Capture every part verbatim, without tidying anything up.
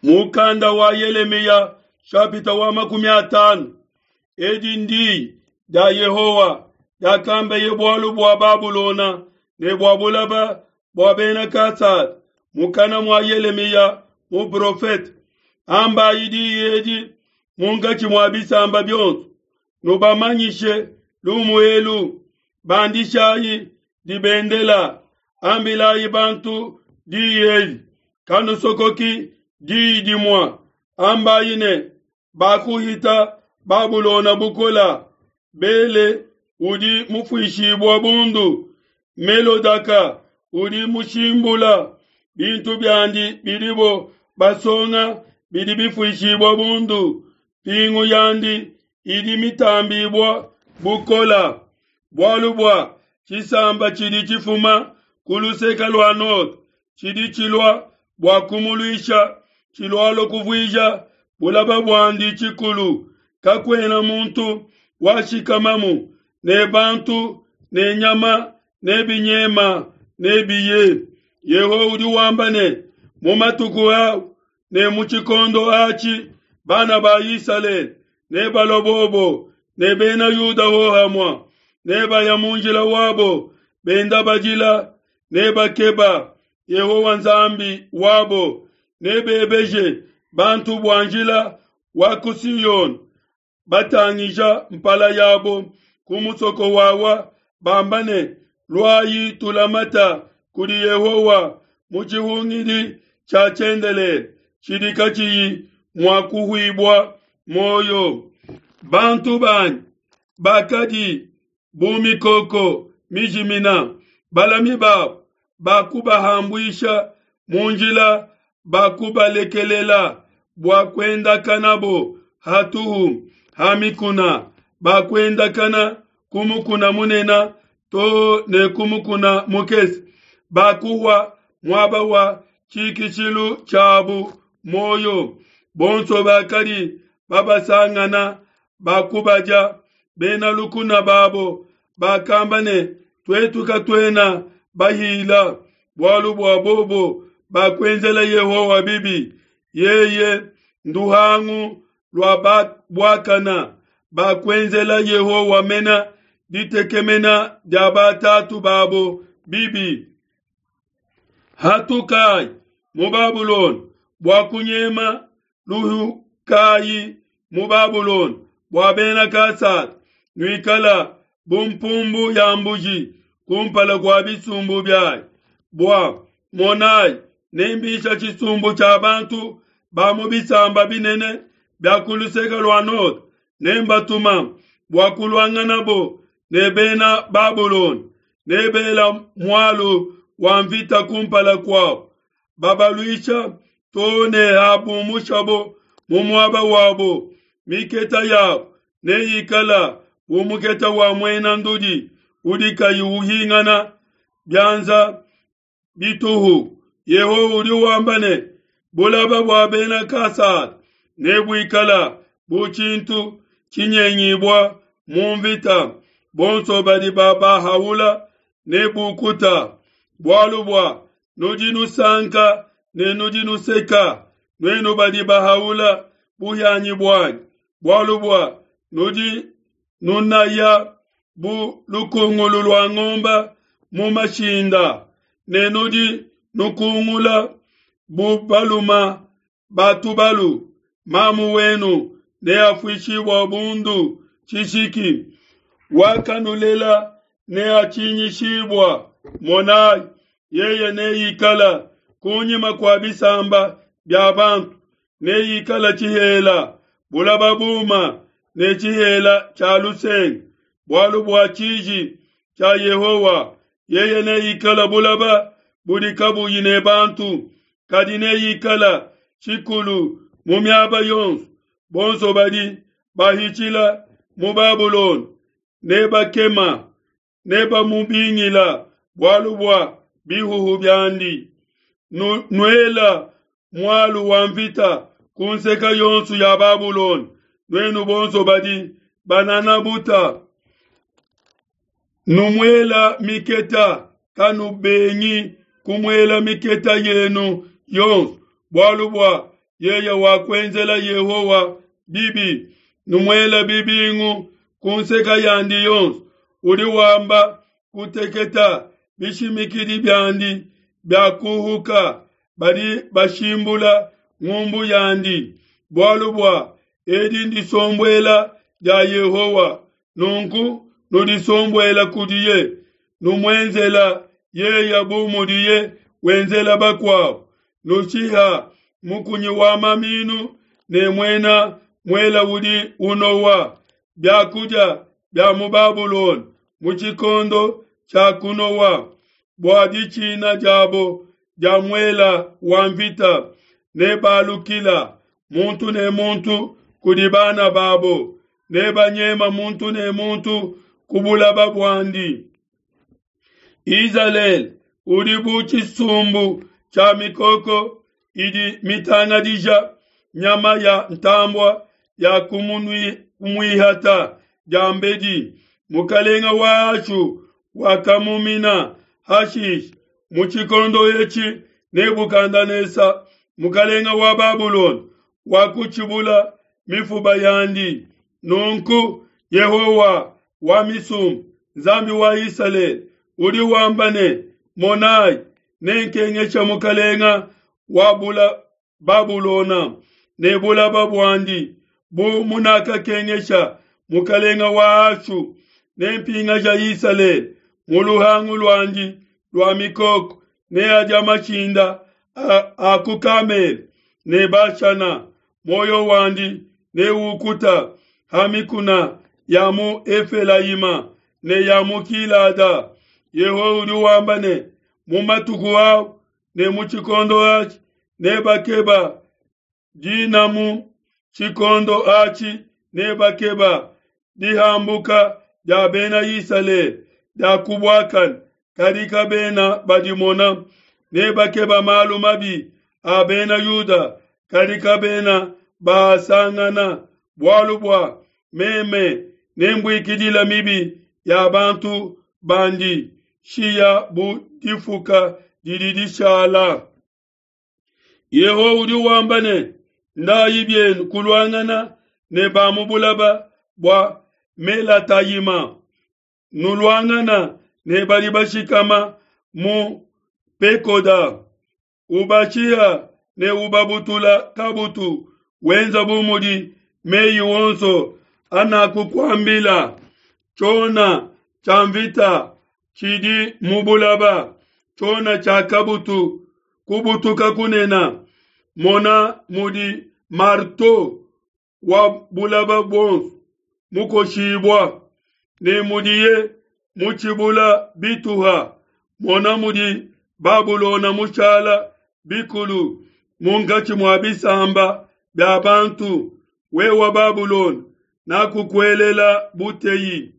Mukanda wa Yeremia chapita wa makumi atano. Edi ndi da Yehowa da kambe ye bwalu bwa Babulona ne bwa bulaba bwa Benakasad mukana mwa Yeremia mu profet amba idi edi mungachi mwa bisamba byonso nubamanyishe lumuelu bandishayi di bendela ambilayi bantu di yeli kanu sokoki di di mwa amba ine bakuhita Babulona bukola bele udi mufuishibwa bundu melodaka udi mushimbula bintu byandi biribo basonga bidi bifuishibwa bundu pingu yandi idi mitambibwa bukola bwalubwa chisamba chidi chifuma kuluseka lwa not chidi chilwa bwakumuluisha chilwalo kuvwija bulaba bwandi chikulu kakwena muntu washikamamu ne bantu ne nyama ne binyema ne biye yeho udi wambane mumatuku hao ne muchikondo achi bana ba Israel ne balobobo ne bena yuda hohamwa ne ba yamunjila wabo benda bajila ne bakeba yeho wanzambi wabo ne bebeje bantu bwanjila wakusiyon batangija mpala yabo kumusoko wawa bambane lwayi tulamata kuri Yehowa muchihungidi cha chendele chidikachiyi mwakuhuibwa moyo bantu bani bakadi bumikoko mijimina balami babo bakubahambwisha munjila bakubalekelela bwakwenda kanabo hatuhu hamikuna bakwenda kana kumukuna munena to ne kumukuna mukesi bakuwa mwabawa chikichilu chabu moyo bonso bakari babasangana bakubaja bena lukuna babo bakambane twetuka twena bahila bwalu bwa bobo bakwenzela Yehowa bibi yeye nduhangu lwa bwakana bakwenzela Yehowa mena ditekemena jabatatu babo bibi hatukai mu Babulon bwakunyema luhukai mu Babulon bwa Benakasad nwikala bumpumbu ya mbuji kumpala kwa bisumbu byai bwa monai nembisha chisumbu cha bantu bamu bisamba binene byakuluseka lwanot nembatuma bwakulwanganabo nebena Babulon nebela mwalu wamvita kumpala kwao babaluisha tone habu mushabo mumwaba wabo miketa yao neyikala umuketa wa mwena ndudi udika yuhingana byanza bituhu yeho uri wambane bulaba bwa Benakasad nebwikala buchintu kinyenyibwa mumvita bonso badi baba haula nebukuta bwalubwa nujinu sanka ne nujinu seka nwenu badi bahaula buyanyi bwani bwalubwa nuji nunaya bu lukungulu lwa ngomba mumashinda ne nuji nukungula bu baluma batubalu mamu wenu ne afwishibwa bundu chishiki wakanulela ne achinyishibwa monai yeye ne yikala kunyima kwa bisamba bya bantu ne yikala chihela bulababuma ne chihela cha luseng bwalu bwa chiji cha Yehowa yeye ne yikala bulaba budikabu yine bantu kadine yikala chikulu mumyaba yonsu bonso badi bahichila mu Babulon neba kema neba mubingila bwalu bwa bihuhu byandi nu, nwela mwalu wamvita kunseka yonsu ya Babulon nwenu bonso badi banana buta numwela miketa kanu benyi kumwela miketa yenu yonsu bwalu bwa yeye wakwenzela Yehowa bibi numwela bibingu kunseka yandi yonso uri wamba kuteketa bishimikiri byandi byakuhuka bari bashimbula ngumbu yandi bwalubwa edi ndisombwela ya Yehowa nunku nudisombwela kudiye numwenzela ye yabumudiye wenzela bakwao nuchiha mukunyi wa maminu ne mwena mwela udi unowa byakuja bya mubabuloni muchikondo cha kunowa bwadi china jabo ja mwela wamvita ne balukila muntu ne muntu kudibana babo ne banyema muntu ne muntu kubula babwandi Izalel udibu chisumbu cha mikoko idi mitangadija nyama ya ntambwa ya kumunwi kumwihata jambedi mukalenga wachu wakamumina hashish muchikondo yechi Nebukandanesa mukalenga wa Babulon wakuchibula mifuba yandi nunku Yehowa wa misum zambi wa Israel udi wambane monai nenkengecha mukalenga wabula Babulona nebula babwandi bu munaka kengecha mukalenga wa Ashu nempinga ja Israel muluhangu lwanji lwa mikoko ne aja machinda akukamel ne bachana moyo wandi ne ukuta hamikuna yamu Efelaima ne yamu kilada Yehudi wambane mumatuku wao ne muchikondo achi ne bakeba jinamu chikondo achi ne bakeba dihambuka da bena Israel da kubwakan kadika bena badimona ne bakeba malumabi abena Yuda kadika bena basangana bwalubwa meme nembwikidila mibi ya bantu bandi shia butifuka dididishala Yehudi wambane ndayibyen kulwangana ne bamubulaba bwa melatayima nulwangana ne balibashikama mu pekoda ubachia ne ubabutula kabutu wenza bumudi meyi wonso anakukwambila chona chamvita chidi mubulaba chona cha kabutu kubutuka kunena mona mudi marto wa bulaba bons muko shibwa ne mudiye muchibula bituha mona mudi Babulona muchala bikulu mungachi mwabisamba bya bantu wewa Babulon nakukwelela buteyi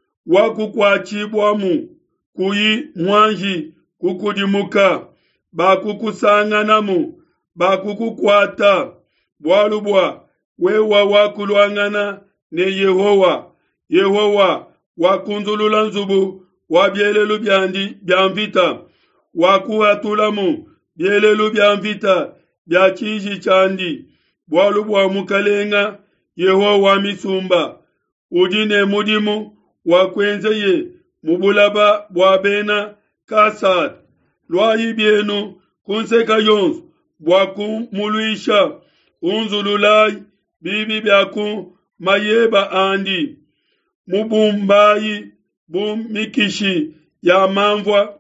wakukwachibwamu kuyi mwanji kukudimuka bakukusanganamu bakukukwata bwalubwa wewa wakulwangana ne Yehowa Yehowa wakunzulula nzubu wabyelelu byandi byamvita wakuhatulamu byelelu byamvita byachiji chandi bwalubwa mukalenga Yehowa misumba udine mudimu wakwenzeye mubulaba bwabena kasat lwayi byenu kunseka yonsu bwakumuluisha unzululai bibi byaku mayeba andi mubumbayi bumikishi ya mamvwa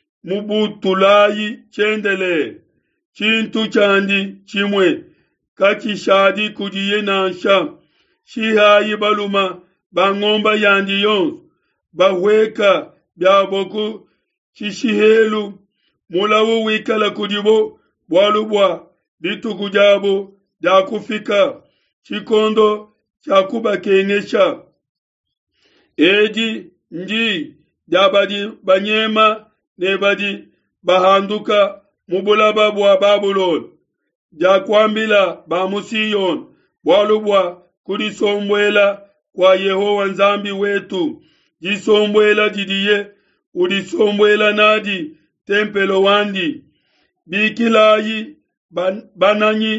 mubutulayi chendele chintu chandi chimwe kachishadi kudiye nansha shihayi baluma bangomba yandi yonsu bahweka byaboku chishihelu mulawu wikala kudibo bwalubwa bituku jabo jakufika chikondo chakuba kengesha eji nji jabadi banyema nebadi bahanduka mubulaba bwa Babulon jakwambila bamusiyon bwalubwa kudisombwela kwa Yehowa nzambi wetu jisombwela didiye udisombwela nadi tempelo wandi bikilayi ban, bananyi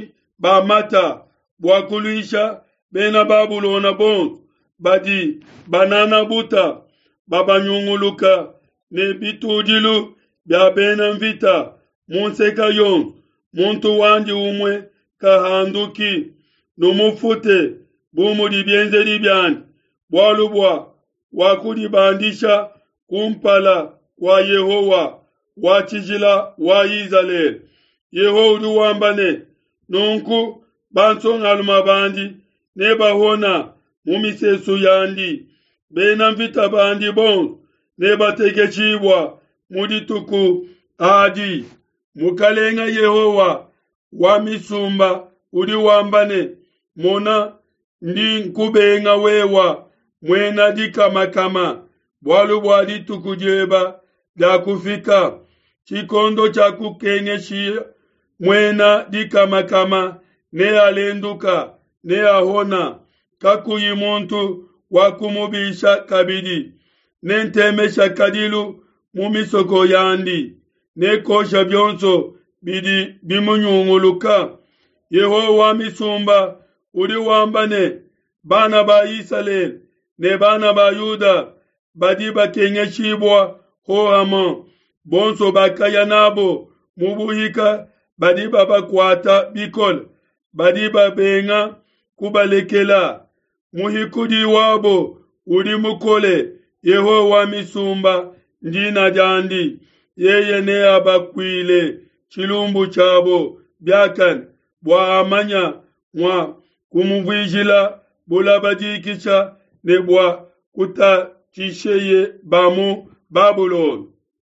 bamata bwakulisha bena Babulona bon badi banana buta babanyunguluka ne bitudilu bya bena mvita munseka yon muntu wandi umwe kahanduki numufute bumudi byenzeri byandi bwalubwa wakudibandisha kumpala kwa Yehowa wachijila wa Israel Yehowa wambane nunku bansonga alumabandi nebahona mumisesu yandi bena mvita bandi bon nebategechibwa mudituku adi mukalenga Yehowa wa misumba udi wambane mona ndi nkubenga wewa mwena dika makama bwalu bwadi tukujeba da kufika chikondo cha kukengeshi mwena dika makama ne alenduka ne ahona kakuyi muntu wakumubisha kabidi nentemesha kadilu mumisoko yandi ne kosha byonso bidi bimunyunguluka Yehowa misumba udi wambane bana ba Israel ne bana ba Yuda badi bakengeshibwa hoama bonso bakaya nabo mubuhika badi babakwata bikol badi babenga kubalekela muhikudi wabo udi mukole Yehowa misumba ndina jandi yeye ne abakwile chilumbu chabo byakan bwa amanya mwa kumuvijila bulabadikisha ne bwa kuta tisheye bamu Babulon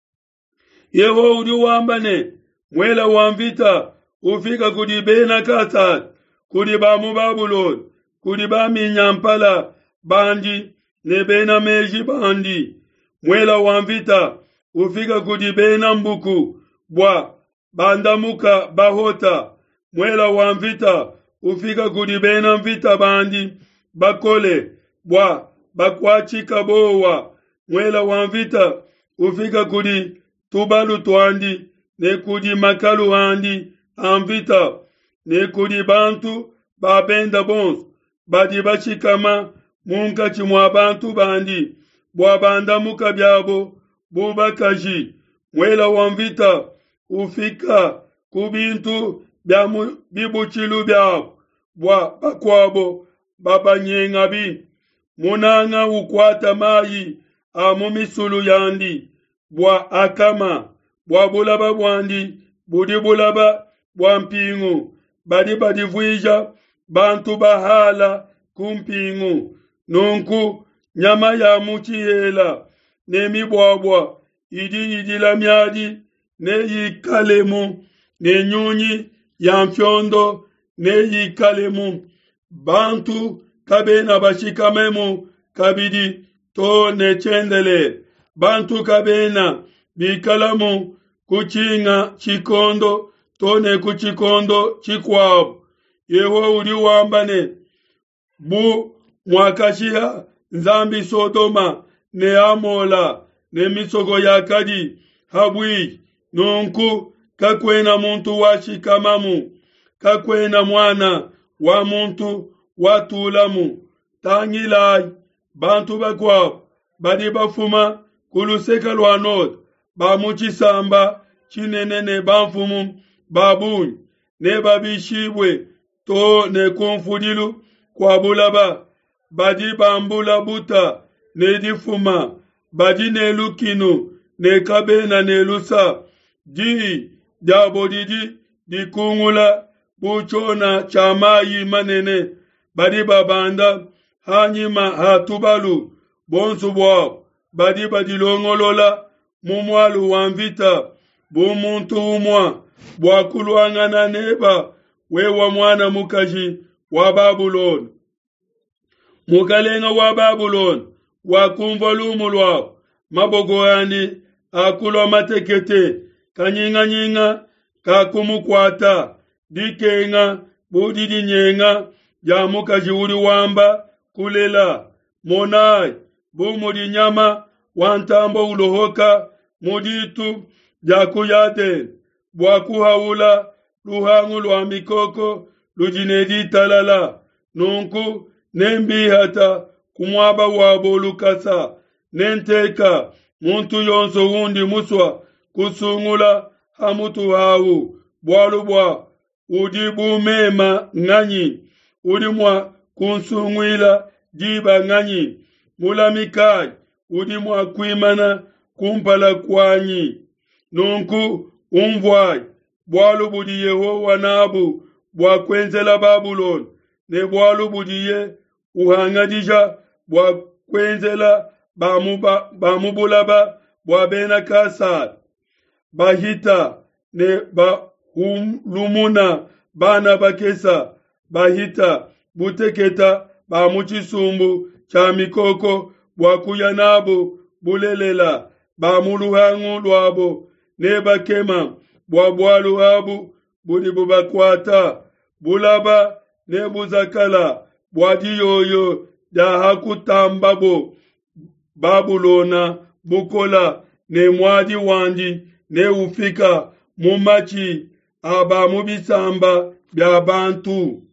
Yehowa udi wambane mwela wamvita ufika kudibena kasat kudibamu Babulon kudibami nyampala bandi nebena meji bandi mwela wamvita ufika kudibena mbuku bwa bandamuka bahota mwela wamvita ufika kudibena mvita bandi bakole bwa bakwachika bowa mwela wamvita ufika kudi tubalu twandi ne kudi makalu handi amvita ne kudi bantu babenda bons badi bachikama munka chimwa bantu bandi bwa banda muka byabo bubakaji mwela wamvita ufika kubintu byamu bibuchilu byabo bwa bakwabo babanyengabi munanga ukwata mayi amumisulu yandi bwa akama bwa bulaba bwandi budi bulaba bwa mpingu badi badi vuija bantu bahala kumpingu nunku nyama ya muchihela nemi bwabwa idi idi la myadi ne yikalemu ne nyunyi ya mfyondo ne yikalemu bantu kabena bashikamemu kabidi to ne chendele bantu kabena bikalamu kuchinga chikondo to ne kuchikondo chikwabo Yehowa udi wambane bu mwakashia nzambi Sodoma ne Amola ne misogo ya kadi habwi nunku kakwena muntu washikamamu kakwena mwana wa muntu watulamu tangilai bantu bakwabo badi bafuma kuluseka lwanod bamuchisamba chinenene banfumu babunyi ne babishibwe to ne konfudilu kwa bulaba badi bambula buta ne difuma badi ne lukinu ne kabena ne lusa di jabodidi di kungula buchona chamayi manene badi babanda hanyima hatubalu bonsu bwao badi badi longolola mumwalu wamvita bumuntu umwa bwakuluangana neba wewa mwana mukaji wa Babulon mukalenga wa Babulon wakumvolumu lwao mabogo yandi akulwa matekete kanyinga nyinga kakumukwata dikenga budidi nyenga ya mukaji uli wamba kulela monai bumudi nyama wantambo ulohoka muditu jakuyate bwakuhaula luhangu lwa mikoko lujinedi talala nunku nembi hata kumwaba wabo lukasa nenteka muntu yonso hundi muswa kusungula hamutu hawu bwalubwa udibu mema ng'anyi udimwa kunsungwila jiba ng'anyi mulamikai udimwa kwimana kumpala kwanyi nunku umvwai bwalubudi Yehowa nabu bwakwenzela Babuloni ne bwalubudiye uhangadija bwakwenzela bamuba bamubulaba bwabena kasad bahita ne bahumlumuna bana bakesa bahita buteketa bamuchisumbu cha mikoko bwakuya nabo bulelela bamuluhangu lwabo ne bakema bwabwalu habu budi bubakwata bulaba ne buzakala bwadiyoyo da hakutambabo Babulona bukola ne mwadi wandi ne ufika mumachi aba mubisamba bya bantu